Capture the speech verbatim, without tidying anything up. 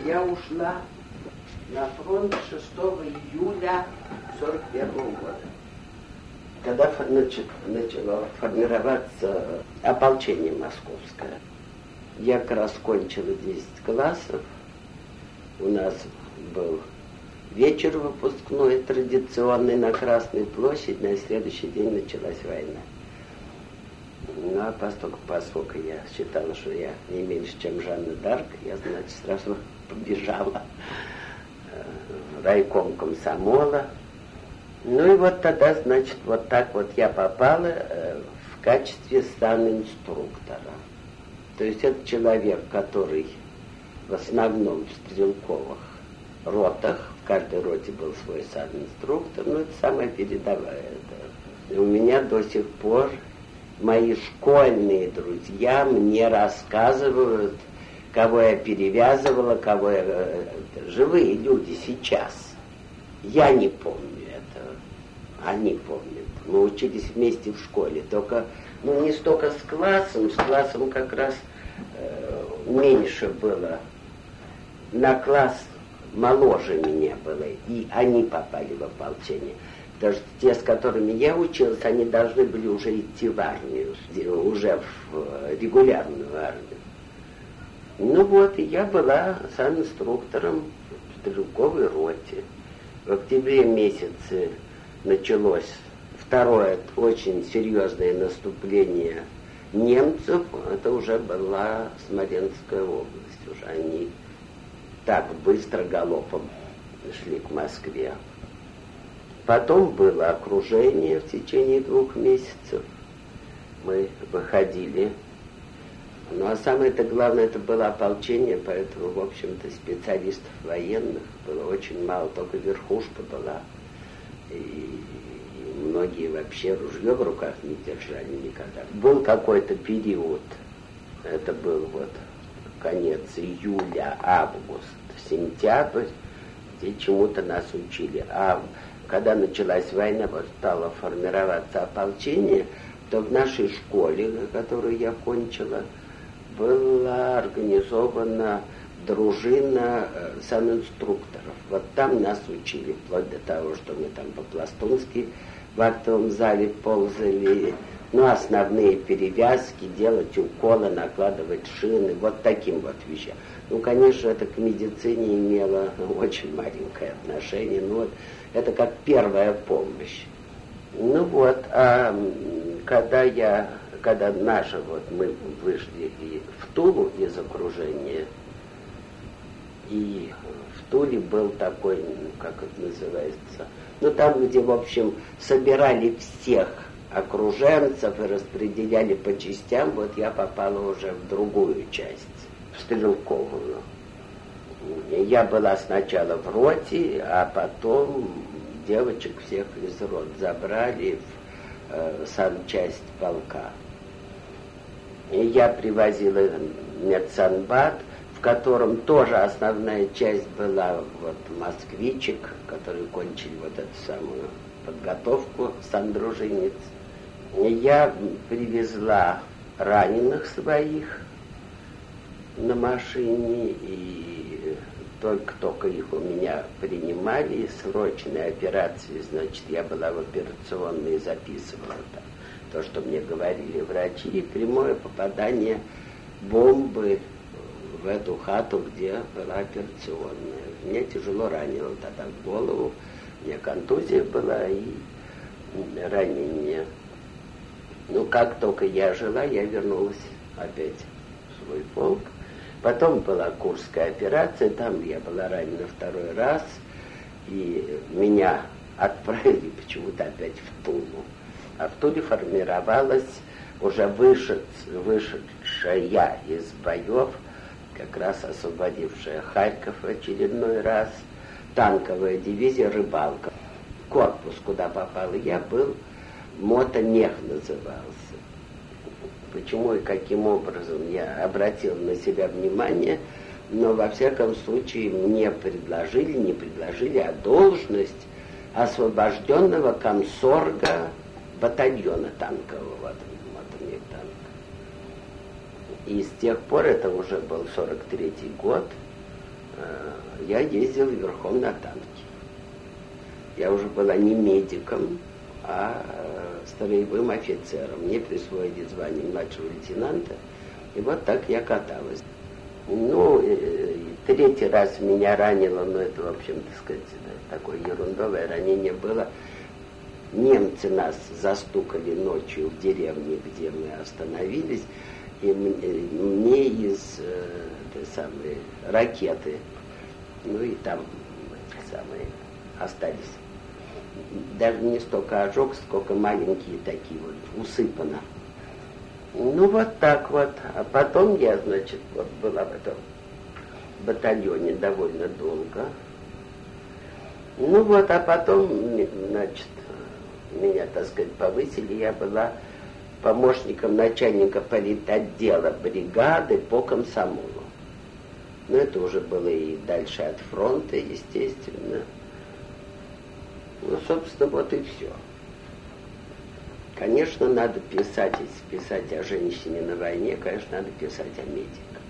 я ушла на фронт шестого июля сорок первого года. Когда начало формироваться ополчение московское, я как раз кончила десять классов. У нас был вечер выпускной, традиционный, на Красной площади. На следующий день началась война. Ну, а поскольку, поскольку я считала, что я не меньше, чем Жанна д'Арк, я, значит, сразу побежала в райком комсомола. Ну и вот тогда, значит, вот так вот я попала в качестве станинструктора. То есть это человек, который в основном в стрелковых ротах, в каждой роте был свой санинструктор, ну это самая передовая. Да. И у меня до сих пор мои школьные друзья мне рассказывают, кого я перевязывала, кого я... Живые люди сейчас. Я не помню этого. Они помнят. Мы учились вместе в школе. Только, ну, не столько с классом. С классом как раз э, меньше было. На класс моложе меня было. И они попали в ополчение. Потому что те, с которыми я училась, они должны были уже идти в армию, уже в регулярную армию. Ну вот, и я была санинструктором в стрелковой роте. В октябре месяце началось второе очень серьезное наступление немцев. Это уже была Смоленская область. Уже они так быстро галопом шли к Москве. Потом было окружение в течение двух месяцев. Мы выходили. Ну а самое-то главное, это было ополчение, поэтому, в общем-то, специалистов военных было очень мало, только верхушка была. И многие вообще ружье в руках не держали никогда. Был какой-то период, это был вот конец июля, август, сентябрь, где чему-то нас учили. А когда началась война, вот стало формироваться ополчение, то в нашей школе, которую я кончила, была организована дружина э, санинструкторов. Вот там нас учили, вплоть до того, что мы там по-пластунски в актовом зале ползали, ну, основные перевязки, делать уколы, накладывать шины, вот таким вот вещам. Ну, конечно, это к медицине имело очень маленькое отношение, но вот это как первая помощь. Ну вот, а когда я, когда наши, вот мы вышли и в Тулу из окружения, и в Туле был такой, ну, как это называется, ну там, где, в общем, собирали всех окруженцев и распределяли по частям, вот я попала уже в другую часть, в стрелковую. Я была сначала в роте, а потом девочек всех из рот забрали в э, санчасть полка. И я привозила медсанбат, в котором тоже основная часть была вот москвичек, которые кончили вот эту самую подготовку сандружениц. И я привезла раненых своих на машине, и только-только их у меня принимали, срочные операции, значит, я была в операционной и записывала там то, что мне говорили врачи, и прямое попадание бомбы в эту хату, где была операционная. Меня тяжело ранило тогда в голову, у меня контузия была и ранение. Ну, как только я жила, я вернулась опять в свой полк. Потом была Курская операция, там я была ранена второй раз, и меня отправили почему-то опять в Тулу. А в Туле формировалась уже вышед, вышедшая из боев, как раз освободившая Харьков в очередной раз, танковая дивизия «Рыбалка». Корпус, куда попал я, был мотомех назывался. Почему и каким образом я обратил на себя внимание, но во всяком случае мне предложили, не предложили, а должность освобожденного комсорга батальона танкового, мотомех танка. И с тех пор, это уже был сорок третий год, я ездил верхом на танке. Я уже была не медиком, а строевым офицером. Мне присвоили звание младшего лейтенанта. И вот так я каталась. Ну, третий раз меня ранило, но это, в общем, так сказать, такое ерундовое ранение было. Немцы нас застукали ночью в деревне, где мы остановились, и мне из этой самой ракеты, ну и там эти самые остались. Даже не столько ожог, сколько маленькие такие вот, усыпано. Ну вот так вот. А потом я, значит, вот была в этом батальоне довольно долго. Ну вот, а потом, значит, меня, так сказать, повысили. Я была помощником начальника политотдела бригады по комсомолу. Но это уже было и дальше от фронта, естественно. Ну, собственно, вот и все. Конечно, надо писать, если писать о женщине на войне, конечно, надо писать о медиках.